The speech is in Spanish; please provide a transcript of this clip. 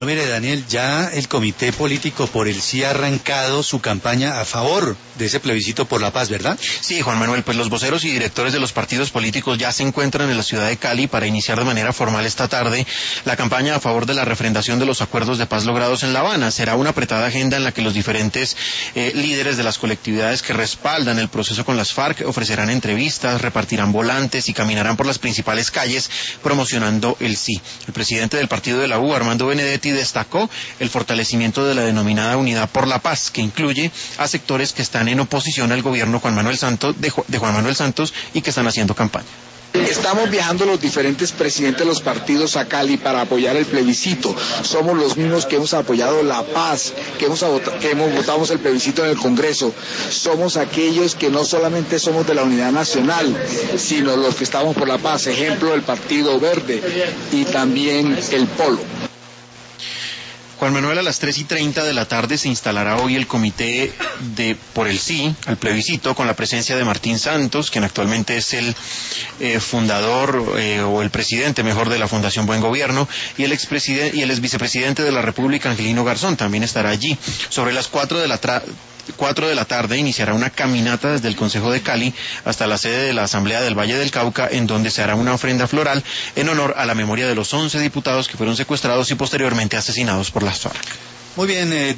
Mire, Daniel, ya el Comité Político por el Sí ha arrancado su campaña a favor de ese plebiscito por la paz, ¿verdad? Sí, Juan Manuel, pues los voceros y directores de los partidos políticos ya se encuentran en la ciudad de Cali para iniciar de manera formal esta tarde la campaña a favor de la refrendación de los acuerdos de paz logrados en La Habana. Será una apretada agenda en la que los diferentes líderes de las colectividades que respaldan el proceso con las FARC ofrecerán entrevistas, repartirán volantes y caminarán por las principales calles promocionando el sí. El presidente del partido de la U, Armando Benedetti, destacó el fortalecimiento de la denominada Unidad por la Paz, que incluye a sectores que están en oposición al gobierno de Juan Manuel Santos y que están haciendo campaña. Estamos viajando los diferentes presidentes de los partidos a Cali para apoyar el plebiscito. Somos los mismos que hemos apoyado la paz, que hemos votado el plebiscito en el Congreso. Somos aquellos que no solamente somos de la unidad nacional, sino los que estamos por la paz. Ejemplo, el Partido Verde y también el Polo. Juan Manuel, a las 3:30 de la tarde se instalará hoy el comité por el sí al plebiscito con la presencia de Martín Santos, quien actualmente es el fundador o el presidente mejor de la Fundación Buen Gobierno, y el ex vicepresidente de la República, Angelino Garzón, también estará allí. Sobre las 4 de la tarde iniciará una caminata desde el Consejo de Cali hasta la sede de la Asamblea del Valle del Cauca, en donde se hará una ofrenda floral en honor a la memoria de los 11 diputados que fueron secuestrados y posteriormente asesinados por las FARC. Muy bien,